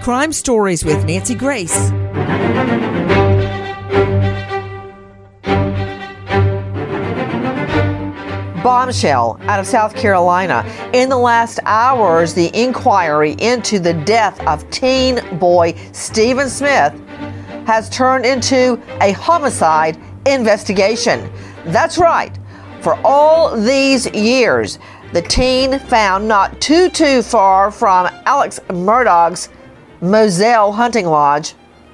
Crime Stories with Nancy Grace. Bombshell out of South Carolina. In the last hours, the inquiry into the death of teen boy Stephen Smith has turned into a homicide investigation. That's right. For all these years, the teen found not too far from Alex Murdaugh's Moselle Hunting Lodge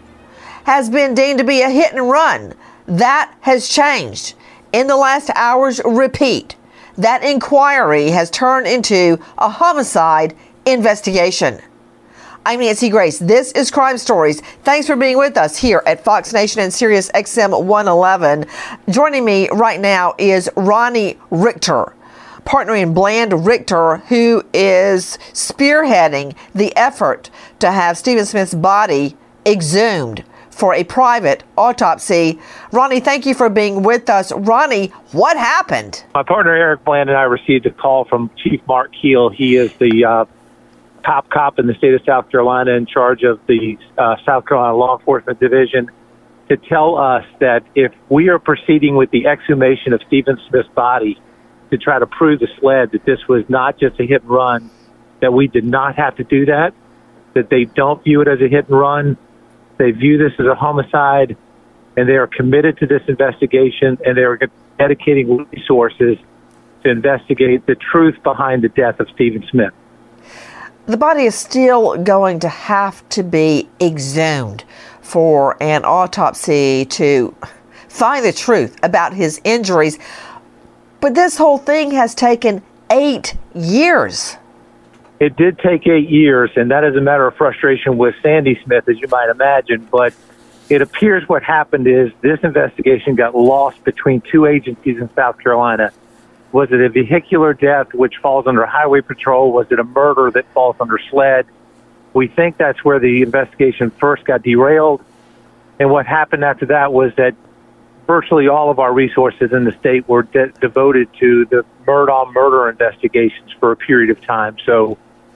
has been deemed to be a hit and run. That has changed. In the last hours, repeat, that inquiry has turned into a homicide investigation. I'm Nancy Grace. This is Crime Stories. Thanks for being with us here at Fox Nation and Sirius XM 111. Joining me right now is Ronnie Richter, partner in Bland Richter, who is spearheading the effort to have Stephen Smith's body exhumed for a private autopsy. Ronnie, thank you for being with us. Ronnie, what happened? My partner Eric Bland and I received a call from Chief Mark Keel. He is the top cop in the state of South Carolina in charge of the South Carolina Law Enforcement Division, to tell us that if we are proceeding with the exhumation of Stephen Smith's body to try to prove to SLED that this was not just a hit and run, that we did not have to do that they don't view it as a hit and run. They view this as a homicide, and they are committed to this investigation, and they are dedicating resources to investigate the truth behind the death of Stephen Smith. The body is still going to have to be exhumed for an autopsy to find the truth about his injuries. But this whole thing has taken 8 years. It did take 8 years, and that is a matter of frustration with Sandy Smith, as you might imagine. But it appears what happened is this investigation got lost between two agencies in South Carolina. Was it a vehicular death, which falls under Highway Patrol? Was it a murder that falls under SLED? We think that's where the investigation first got derailed. And what happened after that was that virtually all of our resources in the state were devoted to the Murdaugh murder investigations for a period of time. So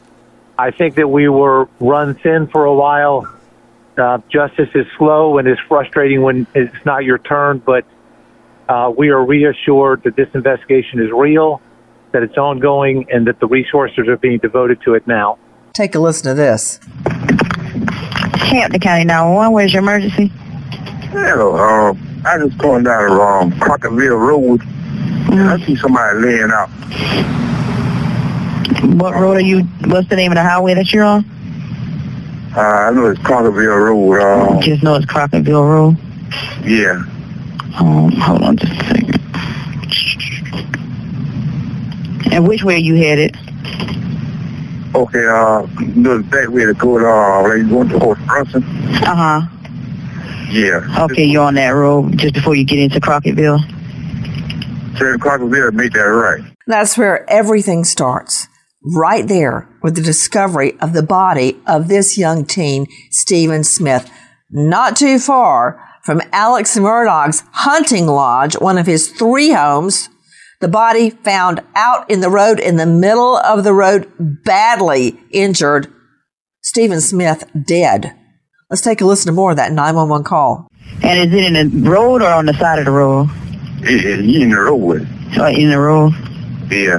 I think that we were run thin for a while. Justice is slow and is frustrating when it's not your turn, but we are reassured that this investigation is real, that it's ongoing, and that the resources are being devoted to it now. Take a listen to this. Hampton County 911, where's your emergency? Hello, I just going down Crocketville Road, and I see somebody laying out. What road are you, what's the name of the highway that you're on? I know it's Crocketville Road. Just know it's Crocketville Road? Yeah. Hold on just a second. And which way are you headed? Okay, the back way to go, like going to Horse Brunson. Uh-huh. Yeah. Okay, you're on that road just before you get into Crocketville? Turn Crocketville, make that right. That's where everything starts. Right there with the discovery of the body of this young teen, Stephen Smith, not too far from Alex Murdaugh's Hunting Lodge, one of his 3 homes. The body found out in the road, in the middle of the road, badly injured. Stephen Smith dead. Let's take a listen to more of that 911 call. And is it in the road or on the side of the road? It's in the road. Oh, in the road? Yeah.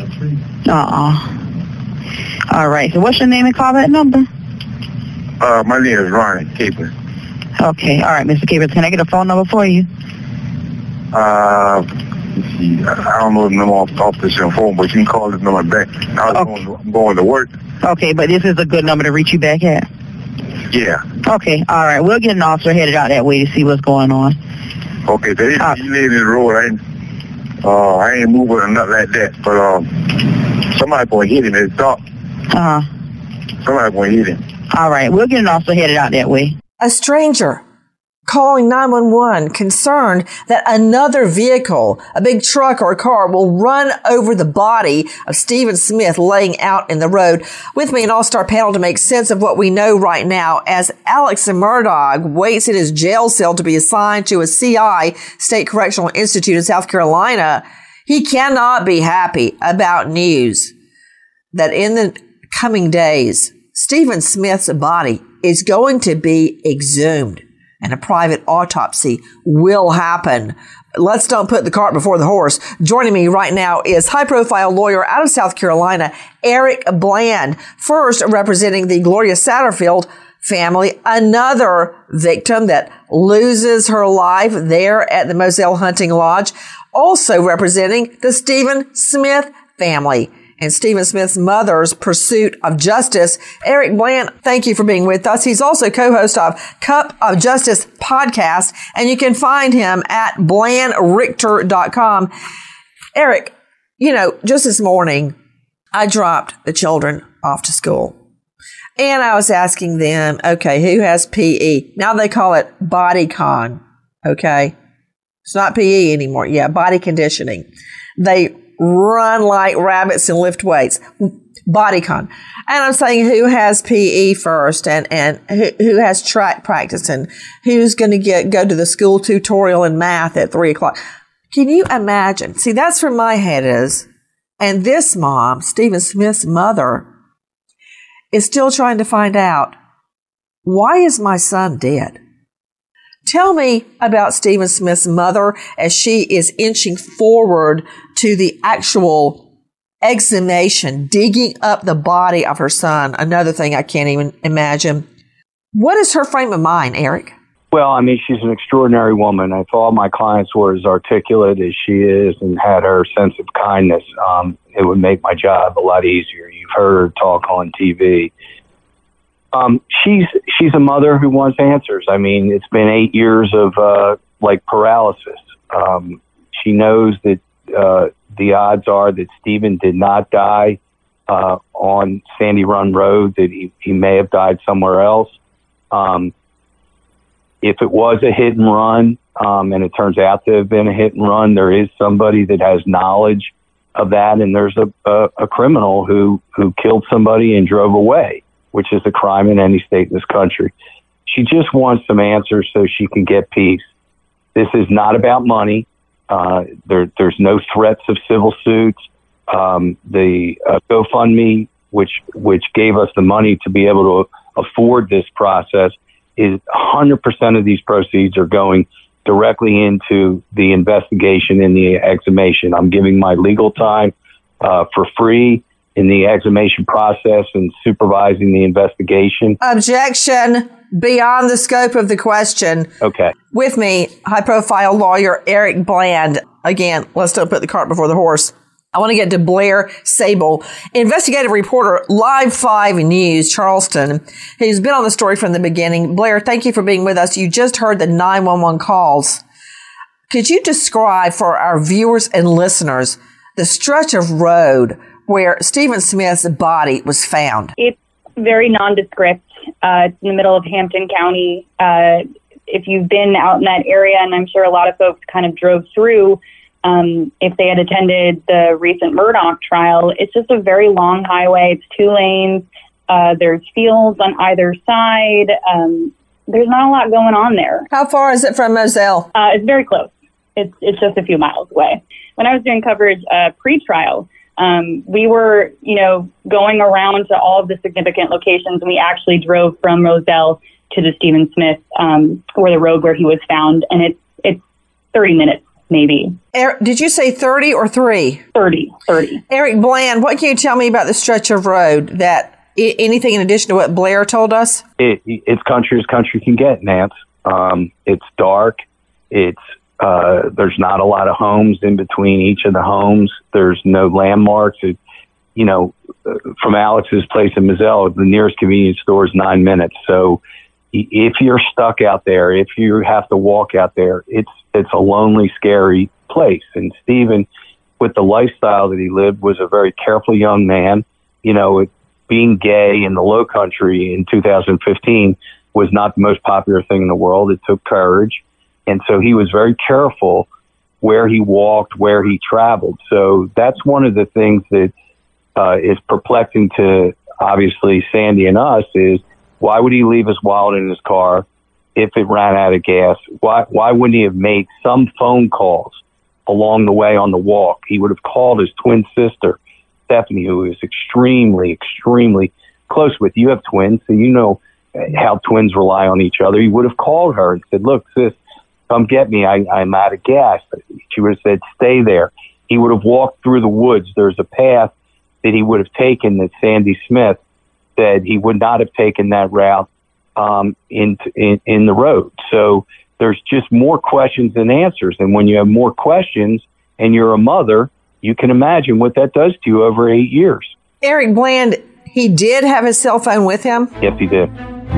All right. So what's your name and call that number? My name is Ronnie Capers. Okay. All right, Mr. Capers. Can I get a phone number for you? Let's see. I don't know the number off this phone, but you can call this number back. I'm going to work. Okay, but this is a good number to reach you back at? Yeah. Okay. All right. We'll get an officer headed out that way to see what's going on. Okay. So you live in the road. I ain't moving or nothing like that, but somebody going to hit him. It's dark. Somebody going to hit him. All right. We'll get an officer headed out that way. A stranger calling 911, concerned that another vehicle, a big truck or a car, will run over the body of Stephen Smith laying out in the road. With me, an all-star panel to make sense of what we know right now as Alex Murdaugh waits in his jail cell to be assigned to a CI, State Correctional Institute in South Carolina. He cannot be happy about news that in the coming days, Stephen Smith's body is going to be exhumed and a private autopsy will happen. Let's don't put the cart before the horse. Joining me right now is high-profile lawyer out of South Carolina, Eric Bland, first representing the Gloria Satterfield family, another victim that loses her life there at the Moselle Hunting Lodge, also representing the Stephen Smith family and Stephen Smith's mother's pursuit of justice. Eric Bland, thank you for being with us. He's also co-host of Cup of Justice podcast, and you can find him at blandrichter.com. Eric, just this morning, I dropped the children off to school. And I was asking them, okay, who has PE? Now they call it BodyCon, okay? It's not PE anymore. Yeah, body conditioning. They run like rabbits and lift weights. BodyCon. And I'm saying who has PE first and who has track practice and who's going to go to the school tutorial in math at 3 o'clock. Can you imagine? See, that's where my head is. And this mom, Stephen Smith's mother, is still trying to find out, why is my son dead? Tell me about Stephen Smith's mother as she is inching forward to the actual exhumation, digging up the body of her son. Another thing I can't even imagine. What is her frame of mind, Eric? Well, I mean, she's an extraordinary woman. If all my clients were as articulate as she is and had her sense of kindness, it would make my job a lot easier. You've heard her talk on TV. She's a mother who wants answers. I mean, it's been 8 years of paralysis. She knows that the odds are that Stephen did not die on Sandy Run Road, that he may have died somewhere else. If it was a hit and run, and it turns out to have been a hit and run, there is somebody that has knowledge of that, and there's a criminal who killed somebody and drove away, which is a crime in any state in this country. She just wants some answers so she can get peace. This is not about money. There's no threats of civil suits. The GoFundMe, which gave us the money to be able to afford this process, is 100% of these proceeds are going directly into the investigation and the exhumation. I'm giving my legal time for free in the exhumation process and supervising the investigation. Objection. Beyond the scope of the question. Okay. With me, high-profile lawyer Eric Bland. Again, let's don't put the cart before the horse. I want to get to Blair Sable, investigative reporter, Live 5 News, Charleston, who's been on the story from the beginning. Blair, thank you for being with us. You just heard the 911 calls. Could you describe for our viewers and listeners the stretch of road where Stephen Smith's body was found? It's very nondescript. It's in the middle of Hampton County. If you've been out in that area, and I'm sure a lot of folks kind of drove through, if they had attended the recent Murdaugh trial, it's just a very long highway. It's 2 lanes. There's fields on either side. There's not a lot going on there. How far is it from Moselle? It's very close. It's just a few miles away. When I was doing coverage pre-trial, we were, going around to all of the significant locations, and we actually drove from Moselle to the Stephen Smith, or the road where he was found, and it's 30 minutes. Maybe. Did you say 30 or 3? 30. Eric Bland, what can you tell me about the stretch of road? Anything in addition to what Blair told us? It's country as country can get, Nance. It's dark. There's not a lot of homes in between each of the homes. There's no landmarks. From Alex's place in Moselle, the nearest convenience store is 9 minutes. So if you're stuck out there, if you have to walk out there, it's a lonely, scary place. And Stephen, with the lifestyle that he lived, was a very careful young man. Being gay in the Low Country in 2015 was not the most popular thing in the world. It took courage. And so he was very careful where he walked, where he traveled. So that's one of the things that is perplexing to, obviously, Sandy and us is, why would he leave his wallet in his car if it ran out of gas? Why wouldn't he have made some phone calls along the way on the walk? He would have called his twin sister, Stephanie, who is extremely, extremely close with. You have twins, so you know how twins rely on each other. He would have called her and said, look, sis, come get me. I'm out of gas. She would have said, stay there. He would have walked through the woods. There's a path that he would have taken that Sandy Smith said he would not have taken that route in the road. So there's just more questions than answers. And when you have more questions and you're a mother, you can imagine what that does to you over 8 years. Eric Bland, he did have his cell phone with him? Yes, he did.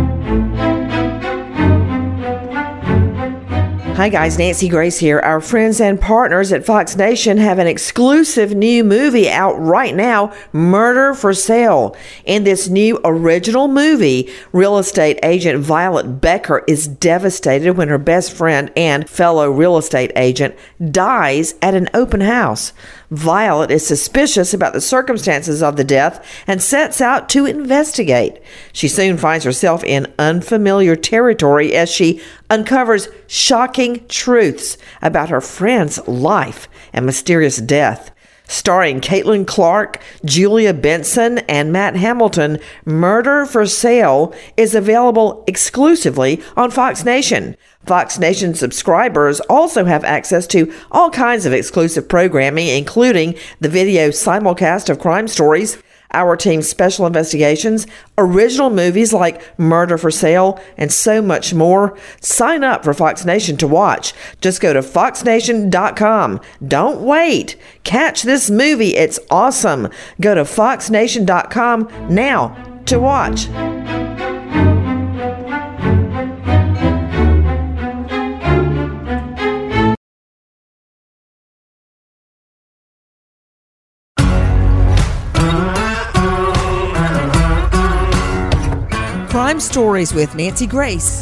Hi guys, Nancy Grace here. Our friends and partners at Fox Nation have an exclusive new movie out right now, Murder for Sale. In this new original movie, real estate agent Violet Becker is devastated when her best friend and fellow real estate agent dies at an open house. Violet is suspicious about the circumstances of the death and sets out to investigate. She soon finds herself in unfamiliar territory as she uncovers shocking truths about her friend's life and mysterious death. Starring Caitlin Clark, Julia Benson, and Matt Hamilton, Murder for Sale is available exclusively on Fox Nation. Fox Nation subscribers also have access to all kinds of exclusive programming, including the video simulcast of crime stories, Our Team's special investigations, original movies like Murder for Sale, and so much more. Sign up for Fox Nation to watch. Just go to foxnation.com. Don't wait. Catch this movie. It's awesome. Go to foxnation.com now to watch. Crime Stories with Nancy Grace.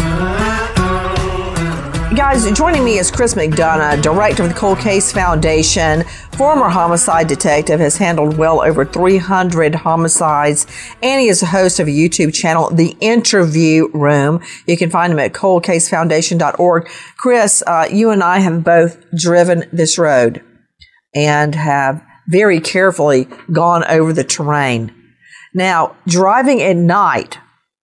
Guys, joining me is Chris McDonough, director of the Cold Case Foundation, former homicide detective, has handled well over 300 homicides, and he is a host of a YouTube channel, The Interview Room. You can find him at coldcasefoundation.org. Chris, you and I have both driven this road and have very carefully gone over the terrain. Now, driving at night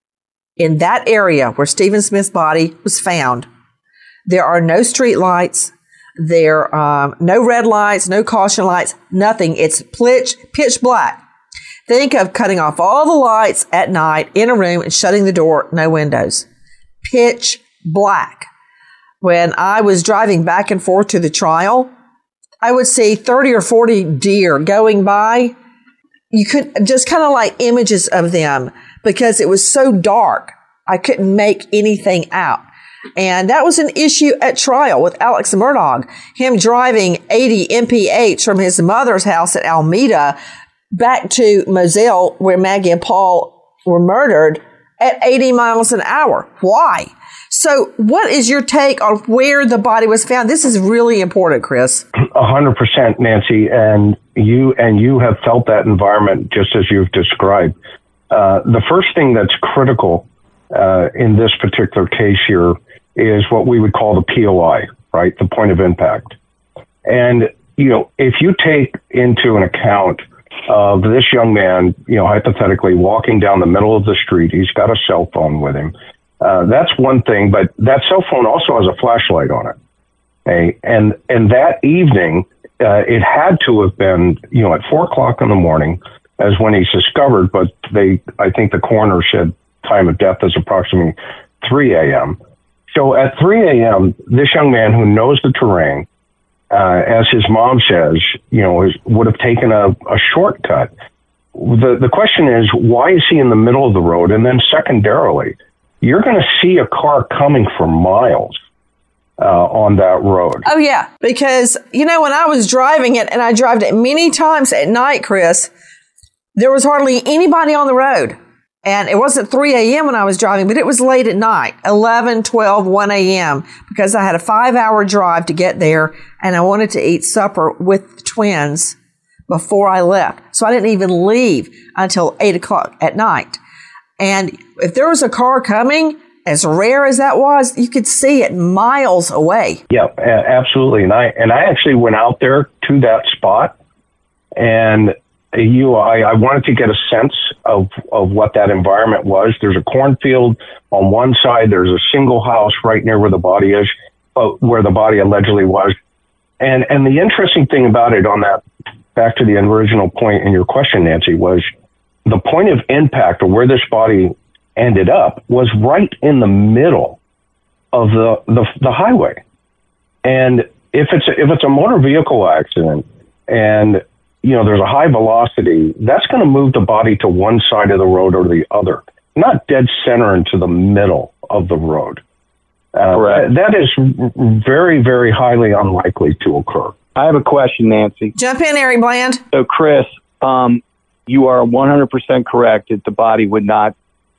in that area where Stephen Smith's body was found, there are no street lights, there are no red lights, no caution lights, nothing. It's pitch black. Think of cutting off all the lights at night in a room and shutting the door, no windows. Pitch black. When I was driving back and forth to the trial, I would see 30 or 40 deer going by. You could just kind of like images of them because it was so dark. I couldn't make anything out. And that was an issue at trial with Alex Murdaugh, him driving 80 mph from his mother's house at Alameda back to Moselle, where Maggie and Paul were murdered, at 80 miles an hour. Why? So what is your take on where the body was found? This is really important, Chris. 100%, Nancy. And you have felt that environment just as you've described. The first thing that's critical in this particular case here is what we would call the POI, right? The point of impact. And, you know, if you take into an account of this young man, you know, hypothetically walking down the middle of the street, he's got a cell phone with him. That's one thing, but that cell phone also has a flashlight on it. Okay? And that evening, it had to have been, you know, at 4:00 in the morning as when he's discovered, but I think the coroner said time of death is approximately 3 a.m. So at 3 a.m., this young man who knows the terrain, as his mom says, you know, would have taken a shortcut. The question is, why is he in the middle of the road? And then secondarily, you're going to see a car coming for miles on that road. Oh, yeah, because, you know, when I was driving it, and I drove it many times at night, Chris, there was hardly anybody on the road. And it wasn't 3 a.m. when I was driving, but it was late at night, 11, 12, 1 a.m., because I had a 5-hour drive to get there, and I wanted to eat supper with the twins before I left. So I didn't even leave until 8 o'clock at night. And if there was a car coming, as rare as that was, you could see it miles away. Yeah, absolutely. And I actually went out there to that spot, and I wanted to get a sense of what that environment was. There's a cornfield on one side. There's a single house right near where the body is, where the body allegedly was. And the interesting thing about it, on that, back to the original point in your question, Nancy, was the point of impact, or where this body ended up, was right in the middle of the highway. And if it's a motor vehicle accident, and there's a high velocity, that's going to move the body to one side of the road or the other, not dead center into the middle of the road. That is very, very highly unlikely to occur. I have a question, Nancy. Jump in, Eric Bland. So, Chris, you are 100% correct that the body would not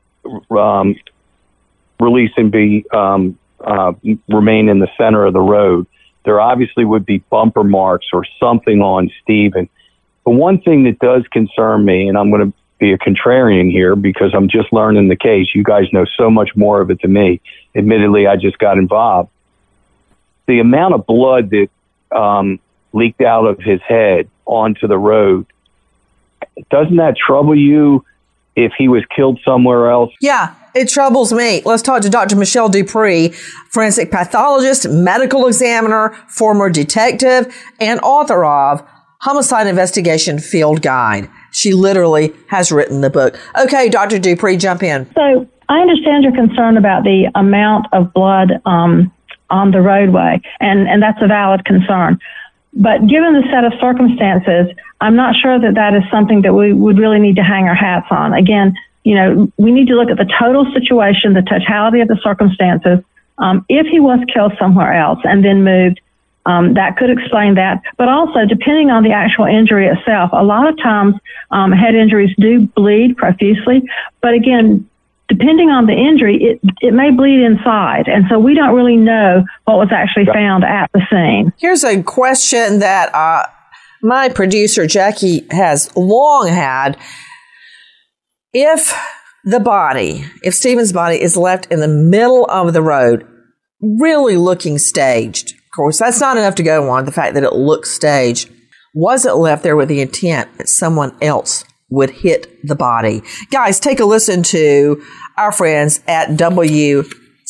release and be remain in the center of the road. There obviously would be bumper marks or something on Stephen. But one thing that does concern me, and I'm going to be a contrarian here because I'm just learning the case. You guys know so much more of it than me. Admittedly, I just got involved. The amount of blood that leaked out of his head onto the road, doesn't that trouble you if he was killed somewhere else? Yeah, it troubles me. Let's talk to Dr. Michelle Dupree, forensic pathologist, medical examiner, former detective, and author of Homicide Investigation Field Guide. She literally has written the book. Okay, Dr. Dupree, jump in. So I understand your concern about the amount of blood on the roadway, and that's a valid concern. But given the set of circumstances, I'm not sure that is something that we would really need to hang our hats on. Again, we need to look at the total situation, the totality of the circumstances. If he was killed somewhere else and then moved, that could explain that. But also, depending on the actual injury itself, a lot of times head injuries do bleed profusely. But again, depending on the injury, it may bleed inside. And so we don't really know what was actually found at the scene. Here's a question that my producer, Jackie, has long had. If Stephen's body is left in the middle of the road, really looking staged, of course, that's not enough to go on, the fact that it looks staged, was it left there with the intent that someone else would hit the body? Guys, take a listen to our friends at WCSC.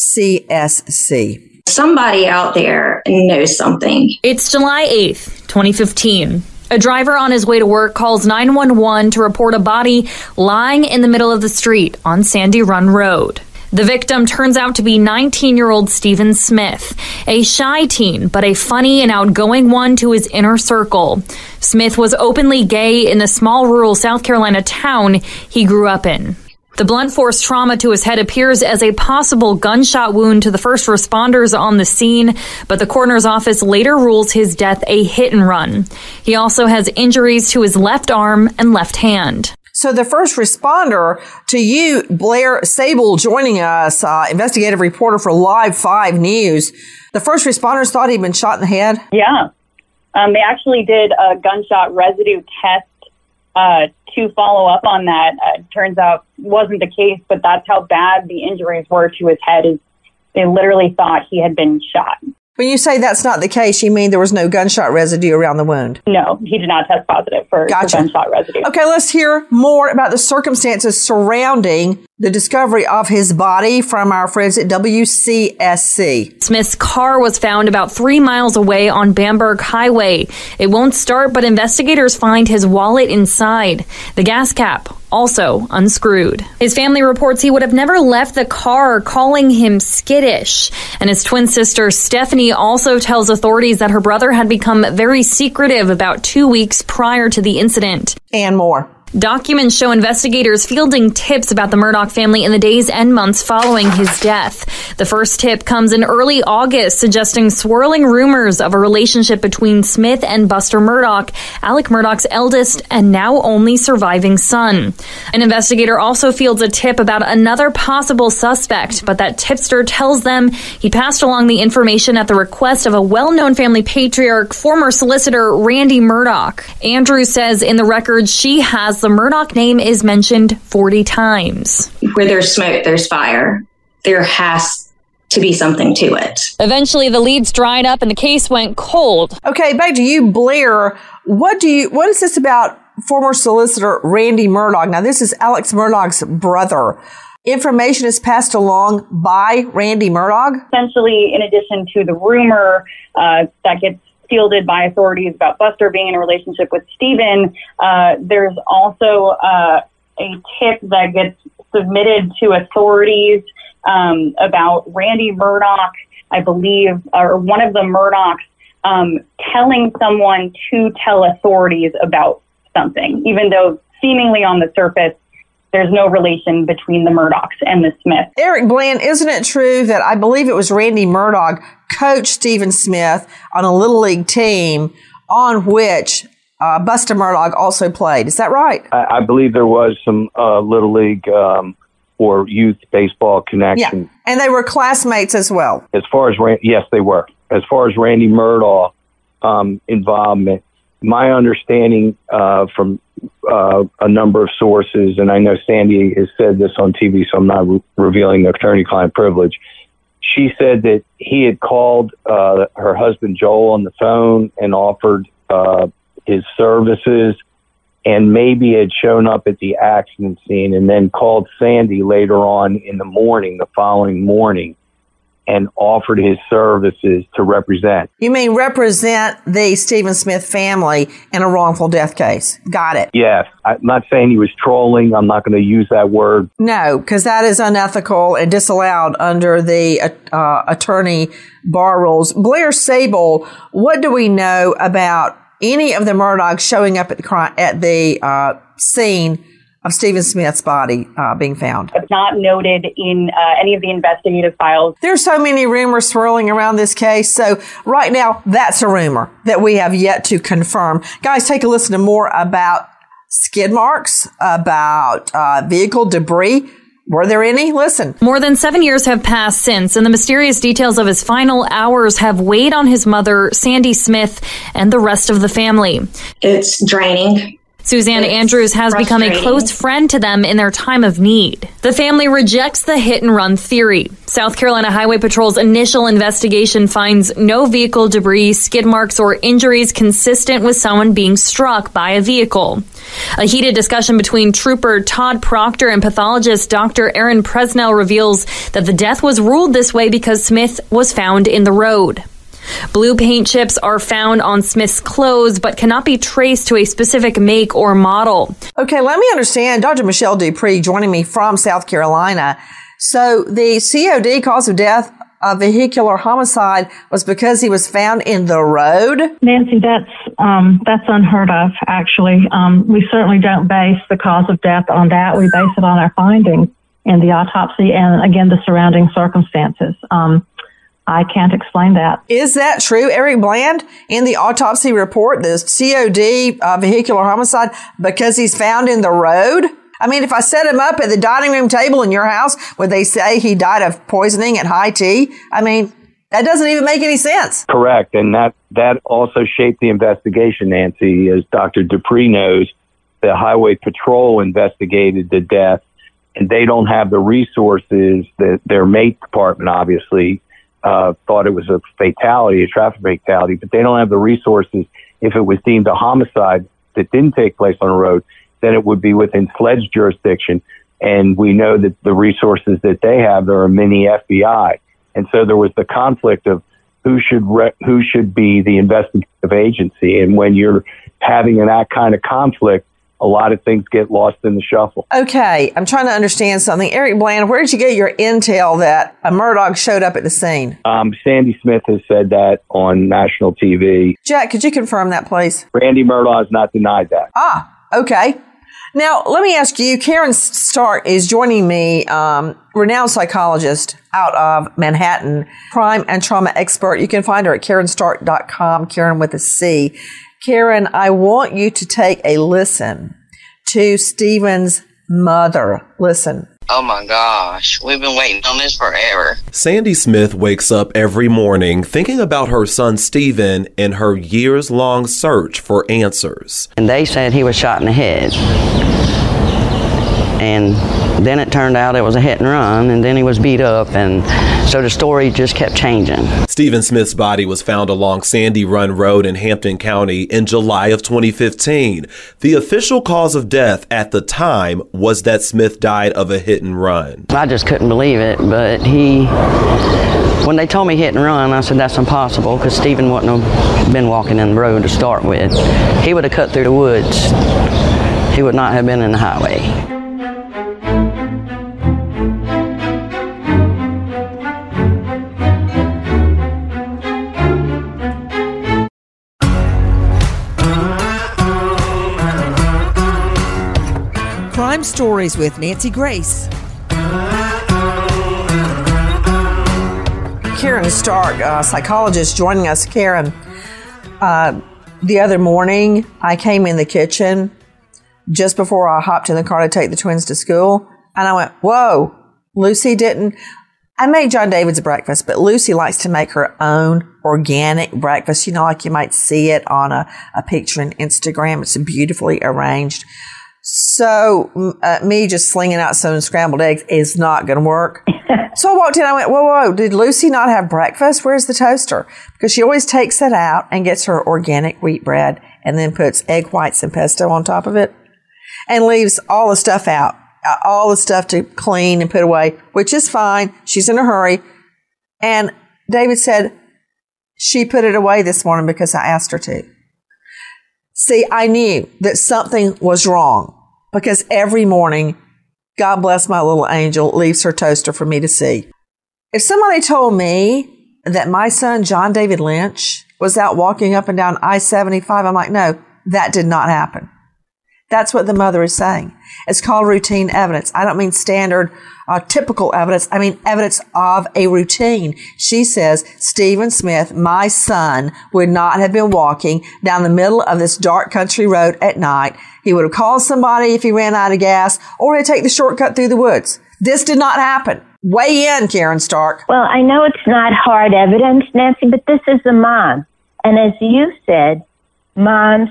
Somebody out there knows something. It's July 8th, 2015. A driver on his way to work calls 911 to report a body lying in the middle of the street on Sandy Run Road. The victim turns out to be 19-year-old Stephen Smith, a shy teen, but a funny and outgoing one to his inner circle. Smith was openly gay in the small rural South Carolina town he grew up in. The blunt force trauma to his head appears as a possible gunshot wound to the first responders on the scene, but the coroner's office later rules his death a hit and run. He also has injuries to his left arm and left hand. So the first responder to you, Blair Sable, joining us, investigative reporter for Live 5 News. The first responders thought he'd been shot in the head? Yeah. They actually did a gunshot residue test to follow up on that. Turns out wasn't the case, but that's how bad the injuries were to his head. They literally thought he had been shot. When you say that's not the case, you mean there was no gunshot residue around the wound? No, he did not test positive for gunshot residue. Okay, let's hear more about the circumstances surrounding the discovery of his body from our friends at WCSC. Smith's car was found about 3 miles away on Bamberg Highway. It won't start, but investigators find his wallet inside. The gas cap also unscrewed. His family reports he would have never left the car, calling him skittish. And his twin sister, Stephanie, also tells authorities that her brother had become very secretive about 2 weeks prior to the incident. And more. Documents show investigators fielding tips about the Murdaugh family in the days and months following his death. The first tip comes in early August, suggesting swirling rumors of a relationship between Smith and Buster Murdaugh, Alec Murdaugh's eldest and now only surviving son. An investigator also fields a tip about another possible suspect, but that tipster tells them he passed along the information at the request of a well-known family patriarch, former solicitor Randy Murdaugh. Andrew says in the records she has the Murdaugh name is mentioned 40 times. Where there's smoke, there's fire. There has to be something to it. Eventually, the leads dried up and the case went cold. Okay, back to you, Blair. What is this about former solicitor Randy Murdaugh. Now, this is Alex Murdaugh's brother. Information is passed along by Randy Murdaugh? Essentially, in addition to the rumor that gets fielded by authorities about Buster being in a relationship with Stephen, there's also a tip that gets submitted to authorities about Randy Murdaugh, I believe, or one of the Murdaughs telling someone to tell authorities about something, even though seemingly on the surface there's no relation between the Murdaughs and the Smiths. Eric Bland, isn't it true that I believe it was Randy Murdaugh coached Stephen Smith on a Little League team on which Buster Murdaugh also played? Is that right? I believe there was some Little League or youth baseball connection. Yeah, and they were classmates as well. As far as yes, they were. As far as Randy Murdaugh involvement, my understanding from a number of sources, and I know Sandy has said this on TV, so I'm not revealing the attorney-client privilege. She said that he had called her husband Joel on the phone and offered his services, and maybe had shown up at the accident scene, and then called Sandy later on in the following morning, and offered his services to represent. You mean represent the Stephen Smith family in a wrongful death case? Got it. Yes. I'm not saying he was trolling. I'm not going to use that word. No, because that is unethical and disallowed under the attorney bar rules. Blair Sable, what do we know about any of the Murdaughs showing up at the scene of Stephen Smith's body being found? It's not noted in any of the investigative files. There's so many rumors swirling around this case. So right now, that's a rumor that we have yet to confirm. Guys, take a listen to more about skid marks, about vehicle debris. Were there any? Listen. More than 7 years have passed since, and the mysterious details of his final hours have weighed on his mother, Sandy Smith, and the rest of the family. It's draining. Suzanne Andrews has become a close friend to them in their time of need. The family rejects the hit-and-run theory. South Carolina Highway Patrol's initial investigation finds no vehicle debris, skid marks, or injuries consistent with someone being struck by a vehicle. A heated discussion between Trooper Todd Proctor and pathologist Dr. Aaron Presnell reveals that the death was ruled this way because Smith was found in the road. Blue paint chips are found on Smith's clothes, but cannot be traced to a specific make or model. Okay, let me understand. Dr. Michelle Dupree joining me from South Carolina. So the COD, cause of death, a vehicular homicide, was because he was found in the road? Nancy, that's unheard of, actually. We certainly don't base the cause of death on that. We base it on our findings in the autopsy and, again, the surrounding circumstances. I can't explain that. Is that true, Eric Bland? In the autopsy report, the COD, vehicular homicide, because he's found in the road? I mean, if I set him up at the dining room table in your house, would they say he died of poisoning at high tea? I mean, that doesn't even make any sense. Correct. And that also shaped the investigation, Nancy. As Dr. Dupree knows, the Highway Patrol investigated the death, and they don't have the resources that their MATE department, obviously, thought it was a fatality, a traffic fatality, but they don't have the resources. If it was deemed a homicide that didn't take place on the road, then it would be within SLED's jurisdiction. And we know that the resources that they have, there are many FBI. And so there was the conflict of who should be the investigative agency. And when you're having that kind of conflict, a lot of things get lost in the shuffle. Okay, I'm trying to understand something. Eric Bland, where did you get your intel that a Murdaugh showed up at the scene? Sandy Smith has said that on national TV. Jack, could you confirm that, please? Randy Murdaugh has not denied that. Okay. Now, let me ask you, Karen Stark is joining me, renowned psychologist out of Manhattan, crime and trauma expert. You can find her at KarenStark.com, Karen with a C. Karen, I want you to take a listen to Stephen's mother. Listen. Oh my gosh, we've been waiting on this forever. Sandy Smith wakes up every morning thinking about her son Stephen and her years-long search for answers. And they said he was shot in the head. And then it turned out it was a hit and run, and then he was beat up, and so the story just kept changing. Stephen Smith's body was found along Sandy Run Road in Hampton County in July of 2015. The official cause of death at the time was that Smith died of a hit and run. I just couldn't believe it, but when they told me hit and run, I said that's impossible, because Stephen wouldn't have been walking in the road to start with. He would have cut through the woods. He would not have been in the highway. Crime Stories with Nancy Grace. Karen Stark, psychologist, joining us. Karen, the other morning, I came in the kitchen just before I hopped in the car to take the twins to school, and I went, whoa, Lucy didn't. I made John David's breakfast, but Lucy likes to make her own organic breakfast. You know, like you might see it on a picture on Instagram. It's beautifully arranged. So me just slinging out some scrambled eggs is not going to work. So I walked in, I went, whoa, did Lucy not have breakfast? Where's the toaster? Because she always takes it out and gets her organic wheat bread and then puts egg whites and pesto on top of it and leaves all the stuff out, all the stuff to clean and put away, which is fine. She's in a hurry. And David said she put it away this morning because I asked her to. See, I knew that something was wrong because every morning, God bless my little angel, leaves her toaster for me to see. If somebody told me that my son, John David Lynch, was out walking up and down I-75, I'm like, no, that did not happen. That's what the mother is saying. It's called routine evidence. I don't mean standard, typical evidence. I mean evidence of a routine. She says, Stephen Smith, my son, would not have been walking down the middle of this dark country road at night. He would have called somebody if he ran out of gas, or he'd take the shortcut through the woods. This did not happen. Weigh in, Karen Stark. Well, I know it's not hard evidence, Nancy, but this is a mom. And as you said, mothers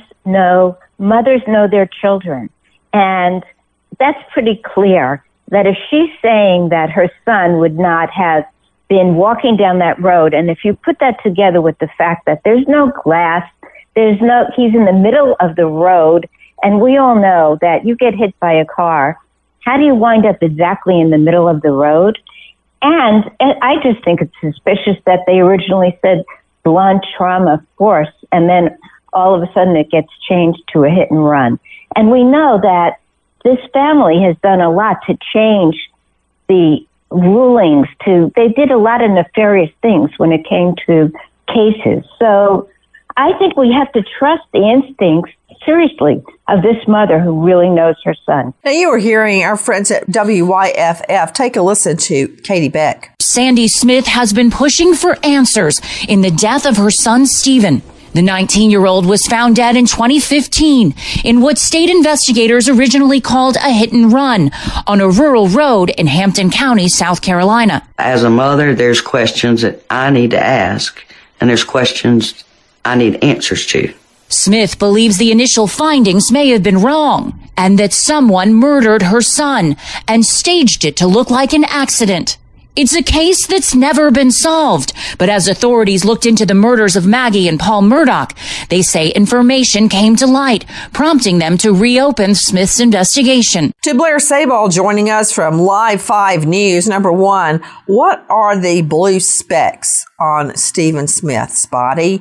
know their children. And that's pretty clear that if she's saying that her son would not have been walking down that road, and if you put that together with the fact that there's no glass, he's in the middle of the road, and we all know that you get hit by a car, how do you wind up exactly in the middle of the road? And I just think it's suspicious that they originally said blunt trauma force, and then all of a sudden it gets changed to a hit and run. And we know that this family has done a lot to change the rulings they did a lot of nefarious things when it came to cases. So I think we have to trust the instincts, seriously, of this mother who really knows her son. Now, you were hearing our friends at WYFF. Take a listen to Katie Beck. Sandy Smith has been pushing for answers in the death of her son, Stephen. The 19-year-old was found dead in 2015 in what state investigators originally called a hit and run on a rural road in Hampton County, South Carolina. As a mother, there's questions that I need to ask, and there's questions I need answers to. Smith believes the initial findings may have been wrong and that someone murdered her son and staged it to look like an accident. It's a case that's never been solved, but as authorities looked into the murders of Maggie and Paul Murdaugh, they say information came to light, prompting them to reopen Smith's investigation. To Blair Sabol joining us from Live 5 News. Number one, what are the blue specks on Stephen Smith's body?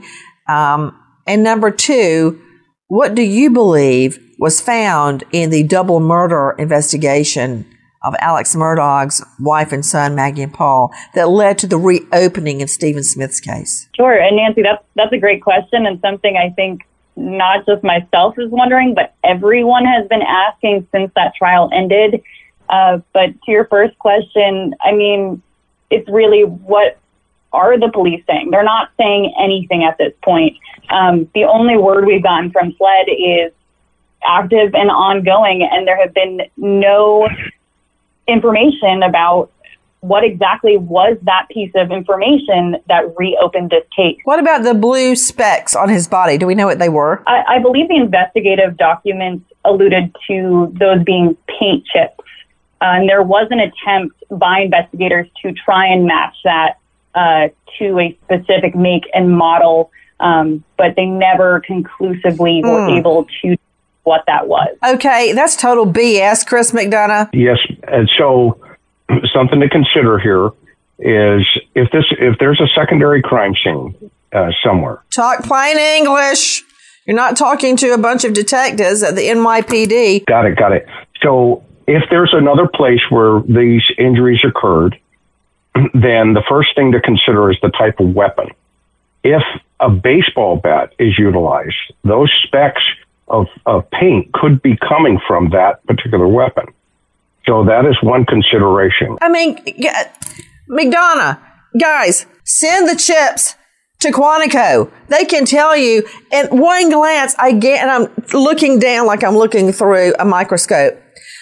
And number two, what do you believe was found in the double murder investigation of Alex Murdaugh's wife and son, Maggie and Paul, that led to the reopening of Stephen Smith's case? Sure. And Nancy, that's a great question, and something I think not just myself is wondering, but everyone has been asking since that trial ended. But to your first question, I mean, it's really, what are the police saying? They're not saying anything at this point. The only word we've gotten from SLED is active and ongoing, and there have been no information about what exactly was that piece of information that reopened this case. What about the blue specks on his body? Do we know what they were? I believe the investigative documents alluded to those being paint chips. And there was an attempt by investigators to try and match that to a specific make and model, but they never conclusively were able to what that was. Okay, that's total BS, Chris McDonough. Yes, and so something to consider here is if there's a secondary crime scene somewhere. Talk plain English. You're not talking to a bunch of detectives at the NYPD. Got it. So if there's another place where these injuries occurred, then the first thing to consider is the type of weapon. If a baseball bat is utilized, those specks of paint could be coming from that particular weapon. So that is one consideration. I mean, McDonough, guys, send the chips to Quantico. They can tell you at one glance, and I'm looking down like I'm looking through a microscope.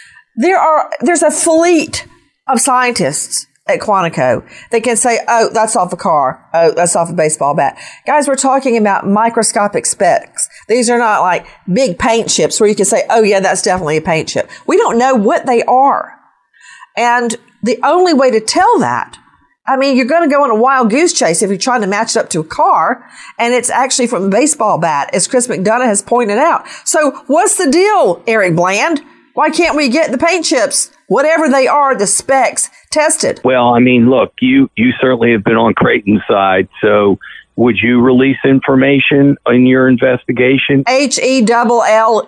There's a fleet of scientists at Quantico. They can say, oh, that's off a car. Oh, that's off a baseball bat. Guys, we're talking about microscopic specks. These are not like big paint chips where you can say, oh, yeah, that's definitely a paint chip. We don't know what they are. And the only way to tell that, I mean, you're going to go on a wild goose chase if you're trying to match it up to a car, and it's actually from a baseball bat, as Chris McDonough has pointed out. So what's the deal, Eric Bland? Why can't we get the paint chips, whatever they are, the specs, tested? Well, I mean, look, you certainly have been on Creighton's side, so would you release information in your investigation? HELLNO.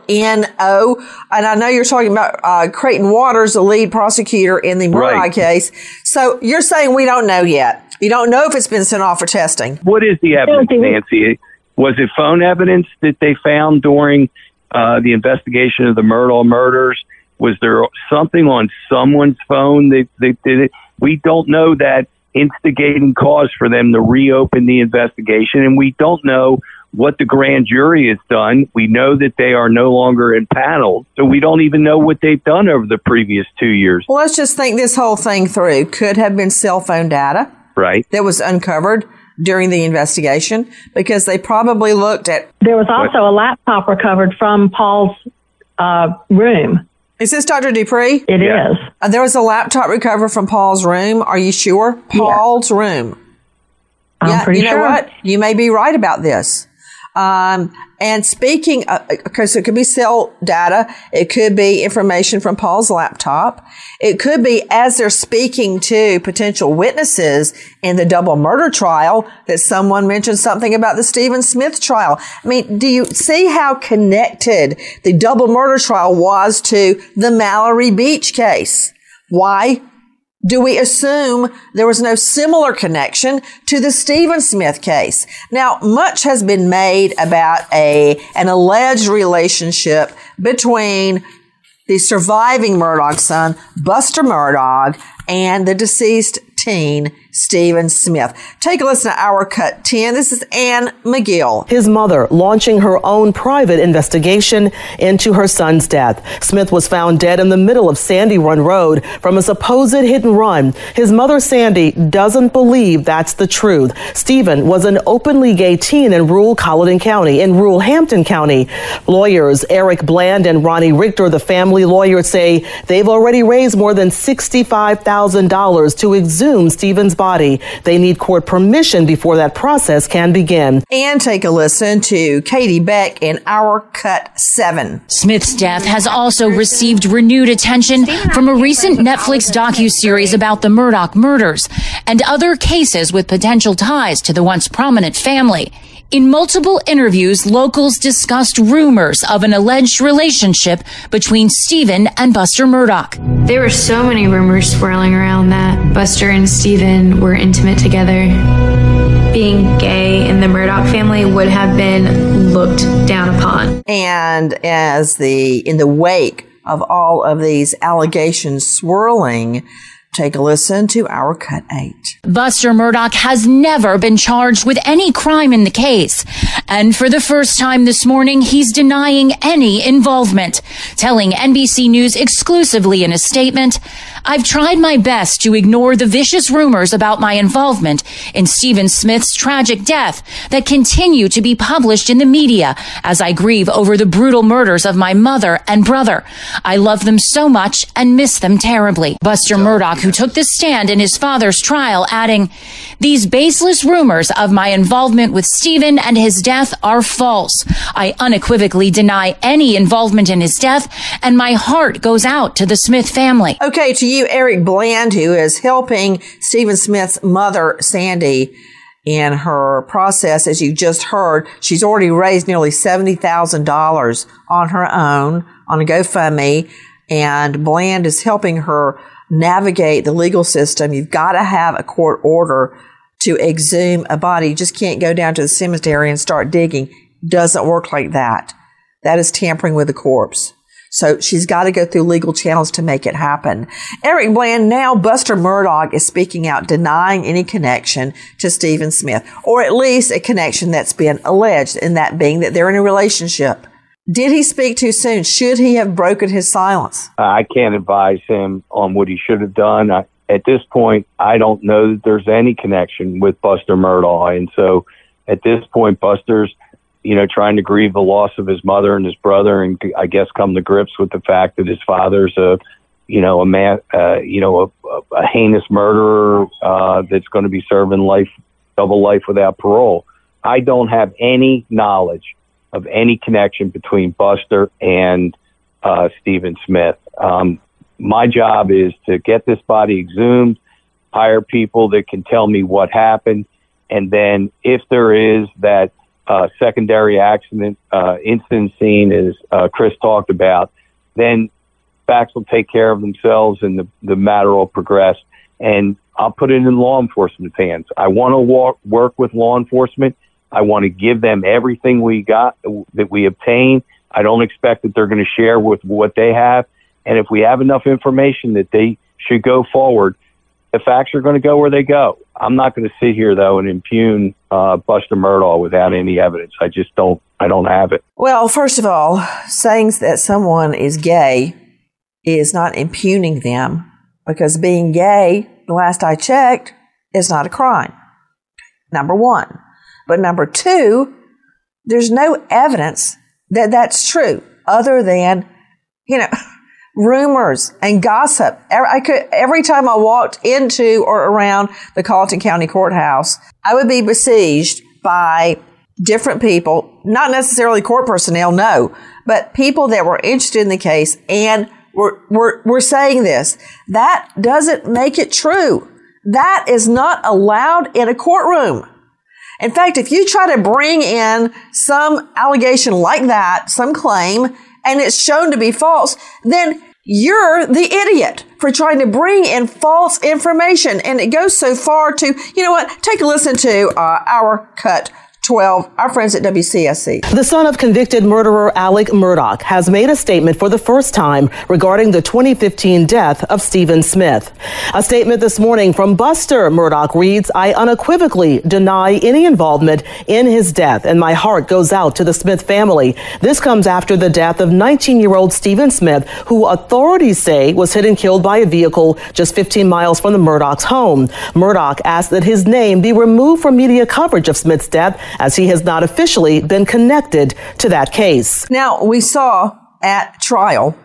And I know you're talking about Creighton Waters, the lead prosecutor in the Murdaugh case. So you're saying we don't know yet. You don't know if it's been sent off for testing. What is the evidence, Nancy? Was it phone evidence that they found during the investigation of the Murdaugh murders? Was there something on someone's phone that they did it? We don't know that instigating cause for them to reopen the investigation, and we don't know what the grand jury has done. We know that they are no longer impaneled, so we don't even know what they've done over the previous 2 years. Well, let's just think this whole thing through. Could have been cell phone data, right, that was uncovered during the investigation, because they probably looked at... There was also a laptop recovered from Paul's room. Is this Dr. Dupree? It is. There was a laptop recovered from Paul's room. Are you sure? Paul's room. I'm pretty sure. You know what? You may be right about this. And speaking, because it could be cell data, it could be information from Paul's laptop. It could be as they're speaking to potential witnesses in the double murder trial that someone mentioned something about the Stephen Smith trial. I mean, do you see how connected the double murder trial was to the Mallory Beach case? Why do we assume there was no similar connection to the Stephen Smith case? Now, much has been made about an alleged relationship between the surviving Murdaugh son, Buster Murdaugh, and the deceased teen, Stephen Smith. Take a listen to Our Cut 10. This is Ann McGill. His mother launching her own private investigation into her son's death. Smith was found dead in the middle of Sandy Run Road from a supposed hit and run. His mother, Sandy, doesn't believe that's the truth. Stephen was an openly gay teen in rural Colleton County, in rural Hampton County. Lawyers Eric Bland and Ronnie Richter, the family lawyers, say they've already raised more than $65,000 to exhume Stephen's body. They need court permission before that process can begin. And take a listen to Katie Beck in Our Cut 7. Smith's death has also received renewed attention from a recent Netflix docuseries about the Murdaugh murders and other cases with potential ties to the once prominent family. In multiple interviews, locals discussed rumors of an alleged relationship between Stephen and Buster Murdaugh. There were so many rumors swirling around that Buster and Stephen were intimate together. Being gay in the Murdaugh family would have been looked down upon. And in the wake of all of these allegations swirling, Take a listen to our Cut 8. Buster Murdaugh has never been charged with any crime in the case. And for the first time this morning, he's denying any involvement, telling NBC News exclusively in a statement, "I've tried my best to ignore the vicious rumors about my involvement in Stephen Smith's tragic death that continue to be published in the media as I grieve over the brutal murders of my mother and brother. I love them so much and miss them terribly." Buster Murdaugh, who took the stand in his father's trial, adding, "These baseless rumors of my involvement with Stephen and his death are false. I unequivocally deny any involvement in his death, and my heart goes out to the Smith family." Okay, to you, Eric Bland, who is helping Stephen Smith's mother, Sandy, in her process. As you just heard, she's already raised nearly $70,000 on her own on a GoFundMe, and Bland is helping her navigate the legal system. You've got to have a court order to exhume a body. You just can't go down to the cemetery and start digging. Doesn't work like that. That is tampering with the corpse. So she's got to go through legal channels to make it happen. Eric Bland, now Buster Murdaugh is speaking out, denying any connection to Stephen Smith, or at least a connection that's been alleged, and that being that they're in a relationship. Did he speak too soon? Should he have broken his silence? I can't advise him on what he should have done. At this point, I don't know that there's any connection with Buster Murdaugh. And so at this point, Buster's, trying to grieve the loss of his mother and his brother, and I guess come to grips with the fact that his father's a heinous murderer that's going to be serving double life without parole. I don't have any knowledge of any connection between Buster and Stephen Smith. My job is to get this body exhumed, hire people that can tell me what happened, and then if there is that secondary accident incident scene, as Chris talked about, then facts will take care of themselves and the matter will progress. And I'll put it in law enforcement's hands. I want to work with law enforcement. I want to give them everything we got, that we obtain. I don't expect that they're going to share with what they have. And if we have enough information that they should go forward, the facts are going to go where they go. I'm not going to sit here, though, and impugn Buster Murdaugh without any evidence. I don't have it. Well, first of all, saying that someone is gay is not impugning them, because being gay, the last I checked, is not a crime. Number one. But number two, there's no evidence that that's true, other than, rumors and gossip. Every time I walked into or around the Colleton County Courthouse, I would be besieged by different people, not necessarily court personnel, no, but people that were interested in the case and were saying this. That doesn't make it true. That is not allowed in a courtroom. In fact, if you try to bring in some allegation like that, some claim, and it's shown to be false, then you're the idiot for trying to bring in false information. And it goes so far to, you know what? Take a listen to our Cut 12, our friends at WCSC. The son of convicted murderer Alec Murdaugh has made a statement for the first time regarding the 2015 death of Stephen Smith. A statement this morning from Buster Murdaugh reads, "I unequivocally deny any involvement in his death, and my heart goes out to the Smith family." This comes after the death of 19-year-old Stephen Smith, who authorities say was hit and killed by a vehicle just 15 miles from the Murdaugh's home. Murdaugh asked that his name be removed from media coverage of Smith's death, as he has not officially been connected to that case. Now, we saw at trial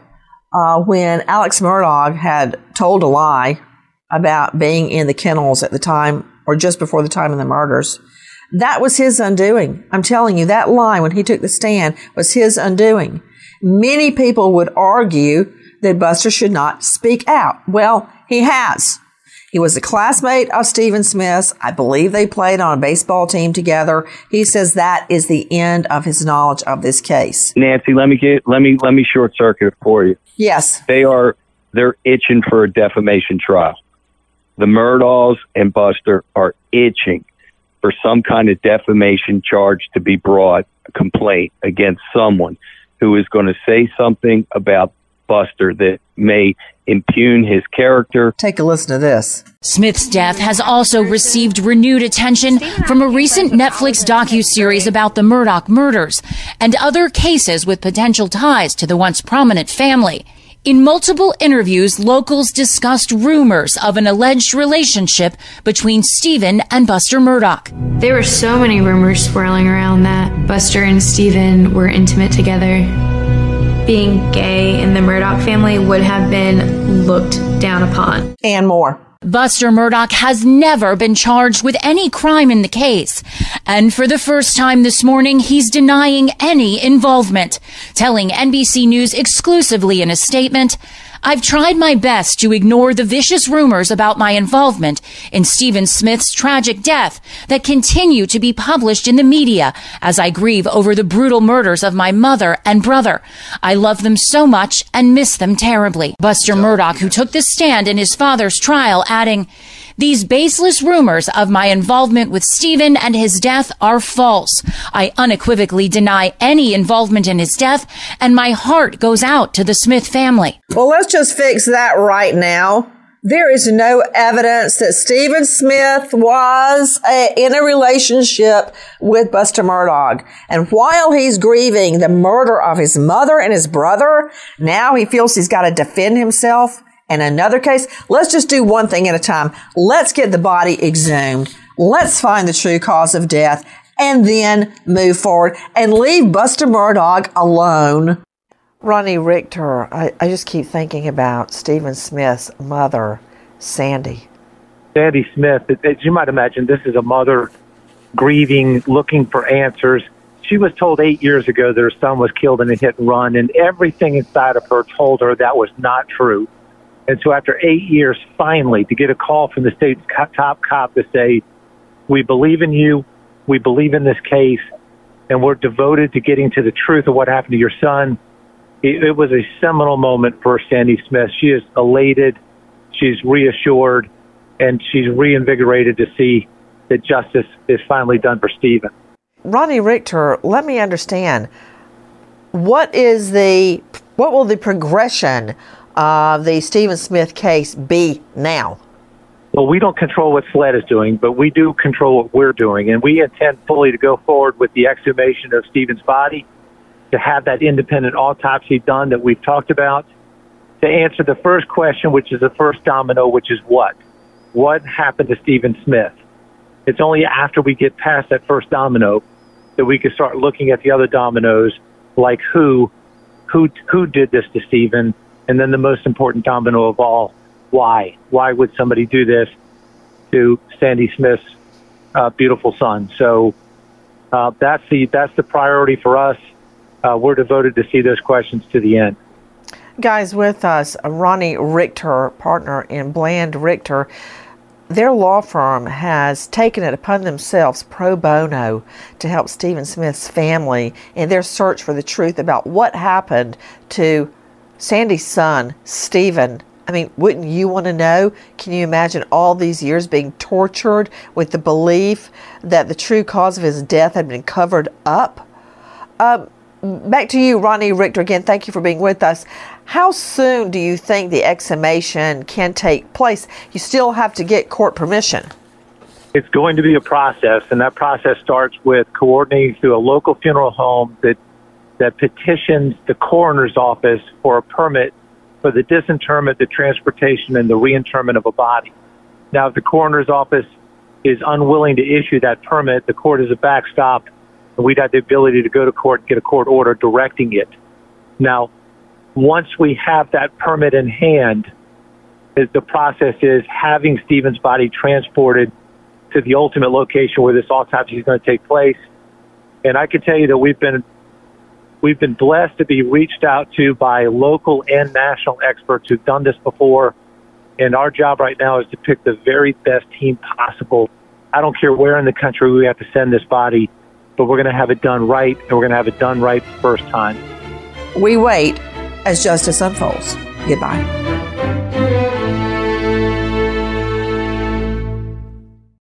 when Alex Murdaugh had told a lie about being in the kennels at the time, or just before the time of the murders. That was his undoing. I'm telling you, that lie when he took the stand was his undoing. Many people would argue that Buster should not speak out. Well, he has. He was a classmate of Stephen Smith's. I believe they played on a baseball team together. He says that is the end of his knowledge of this case. Nancy, let me short circuit it for you. Yes. They're itching for a defamation trial. The Murdaughs and Buster are itching for some kind of defamation charge to be brought, a complaint against someone who is going to say something about Buster that may impugn his character. Take a listen to this. Smith's death has also received renewed attention from a recent Netflix docuseries about the Murdaugh murders and other cases with potential ties to the once prominent family. In multiple interviews, locals discussed rumors of an alleged relationship between Stephen and Buster Murdaugh. There were so many rumors swirling around that Buster and Stephen were intimate together. Being gay in the Murdaugh family would have been looked down upon. And more. Buster Murdaugh has never been charged with any crime in the case. And for the first time this morning, he's denying any involvement, telling NBC News exclusively in a statement, "I've tried my best to ignore the vicious rumors about my involvement in Stephen Smith's tragic death that continue to be published in the media as I grieve over the brutal murders of my mother and brother. I love them so much and miss them terribly." Buster Murdaugh, who took the stand in his father's trial, adding, "These baseless rumors of my involvement with Stephen and his death are false. I unequivocally deny any involvement in his death, and my heart goes out to the Smith family." Well, let's just fix that right now. There is no evidence that Stephen Smith was in a relationship with Buster Murdaugh. And while he's grieving the murder of his mother and his brother, now he feels he's got to defend himself. In another case, let's just do one thing at a time. Let's get the body exhumed. Let's find the true cause of death and then move forward and leave Buster Murdaugh alone. Ronnie Richter, I just keep thinking about Stephen Smith's mother, Sandy. Sandy Smith, as you might imagine, this is a mother grieving, looking for answers. She was told 8 years ago that her son was killed in a hit and run, and everything inside of her told her that was not true. And so after 8 years, finally, to get a call from the state's top cop to say, "We believe in you, we believe in this case, and we're devoted to getting to the truth of what happened to your son," it was a seminal moment for Sandy Smith. She is elated, she's reassured, and she's reinvigorated to see that justice is finally done for Stephen. Ronnie Richter, let me understand. What will the progression of the Stephen Smith case be now? Well, we don't control what SLED is doing, but we do control what we're doing. And we intend fully to go forward with the exhumation of Stephen's body, to have that independent autopsy done that we've talked about, to answer the first question, which is the first domino, which is what? What happened to Stephen Smith? It's only after we get past that first domino that we can start looking at the other dominoes, like who did this to Stephen? And then the most important domino of all, why? Why would somebody do this to Sandy Smith's beautiful son? So that's the priority for us. We're devoted to see those questions to the end. Guys, with us, Ronnie Richter, partner in Bland Richter. Their law firm has taken it upon themselves pro bono to help Stephen Smith's family in their search for the truth about what happened to Sandy's son, Stephen. I mean, wouldn't you want to know? Can you imagine all these years being tortured with the belief that the true cause of his death had been covered up? Back to you, Ronnie Richter. Again, thank you for being with us. How soon do you think the exhumation can take place? You still have to get court permission. It's going to be a process, and that process starts with coordinating through a local funeral home that petitions the coroner's office for a permit for the disinterment, the transportation, and the reinterment of a body. Now, if the coroner's office is unwilling to issue that permit, the court is a backstop, and we'd have the ability to go to court and get a court order directing it. Now, once we have that permit in hand, the process is having Stephen's body transported to the ultimate location where this autopsy is going to take place. And I can tell you that we've been blessed to be reached out to by local and national experts who've done this before. And our job right now is to pick the very best team possible. I don't care where in the country we have to send this body, but we're going to have it done right, and we're going to have it done right the first time. We wait as justice unfolds. Goodbye.